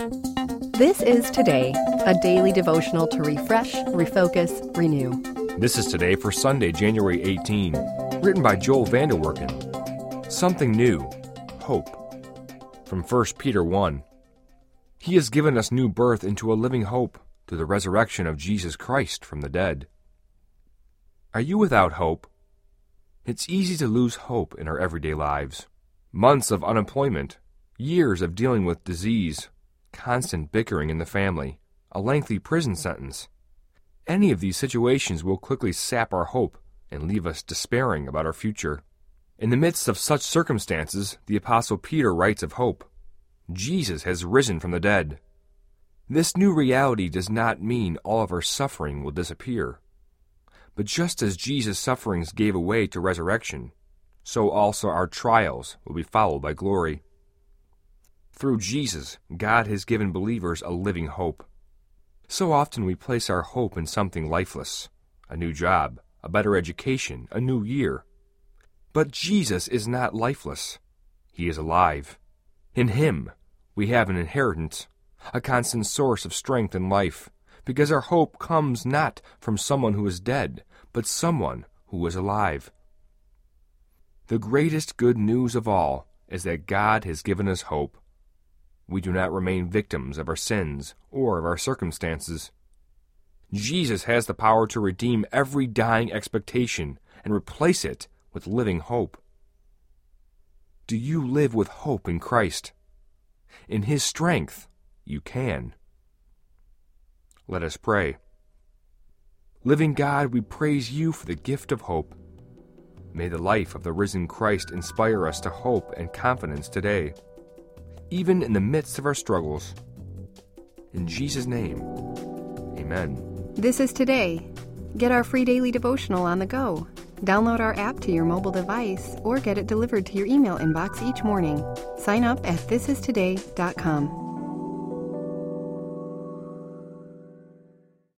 This is Today, a daily devotional to refresh, refocus, renew. This is Today for Sunday, January 18, written by Joel Vanderwerken. Something new, hope. From 1 Peter 1. He has given us new birth into a living hope through the resurrection of Jesus Christ from the dead. Are you without hope? It's easy to lose hope in our everyday lives. Months of unemployment, years of dealing with disease, constant bickering in the family, a lengthy prison sentence. Any of these situations will quickly sap our hope and leave us despairing about our future. In the midst of such circumstances, the Apostle Peter writes of hope. Jesus has risen from the dead. This new reality does not mean all of our suffering will disappear. But just as Jesus' sufferings gave way to resurrection, so also our trials will be followed by glory. Through Jesus, God has given believers a living hope. So often we place our hope in something lifeless, a new job, a better education, a new year. But Jesus is not lifeless. He is alive. In Him, we have an inheritance, a constant source of strength and life, because our hope comes not from someone who is dead, but someone who is alive. The greatest good news of all is that God has given us hope. We do not remain victims of our sins or of our circumstances. Jesus has the power to redeem every dying expectation and replace it with living hope. Do you live with hope in Christ? In His strength, you can. Let us pray. Living God, we praise You for the gift of hope. May the life of the risen Christ inspire us to hope and confidence today, even in the midst of our struggles. In Jesus' name, amen. This is Today. Get our free daily devotional on the go. Download our app to your mobile device or get it delivered to your email inbox each morning. Sign up at thisistoday.com.